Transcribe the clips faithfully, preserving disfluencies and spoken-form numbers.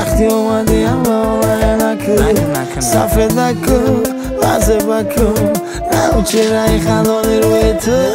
وقتی اومدی اما نکن صفت نکن واسه بکن نمو چرا این خندانی روی تو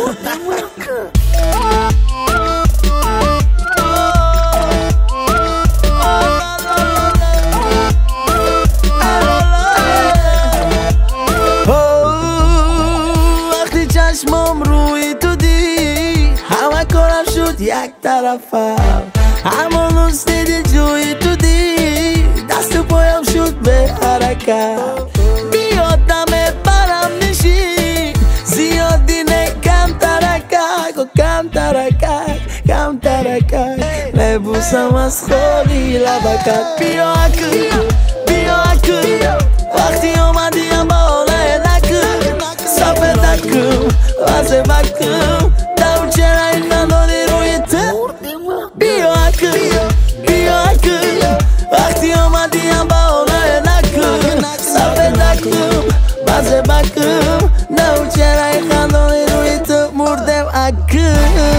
وقتی چشمم روی تو دید همه کارم شد یک طرفم همون روز دیدی جوی تو دید دست و پایم شد به حرکت بیاد دمه برم نشین زیادی نه کم ترکک و کم ترکک کم ترکک نبوسم از خالی لبکت بیا اکو بیا اکو وقتی اومدیم بالا نکن صفت نکن واسه بکن دو چرا این خندانی روی تو بیا اکو بیا اکو وقتی اومدیم بالا نکن صفت نکن واسه بکن دو چرا این خندانی روی تو مردم اکو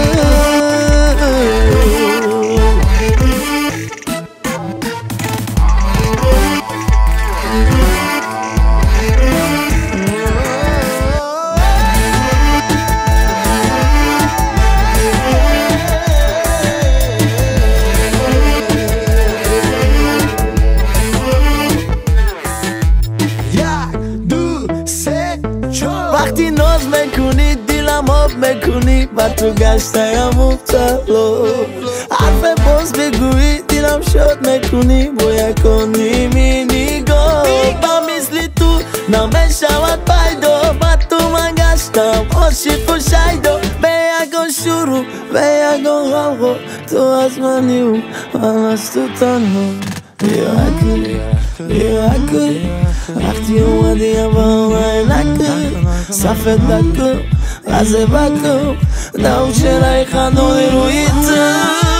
وقتی ناز میکنی دلم آب میکنی و تو گشتم مبتلا حرف باز بگویی دلم شاد میکنی باید کنی می نگاه با مثل تو نمیشود پیدا و تو من گشتم عاشق و شیدا به یکان شروع به یکان غمخور تو از منی و من از تو تنها بیا اکو بیا اکو وقتی اومدیم بالا نکن صفت نکن واسه بکن نو چرا خندانی روی تو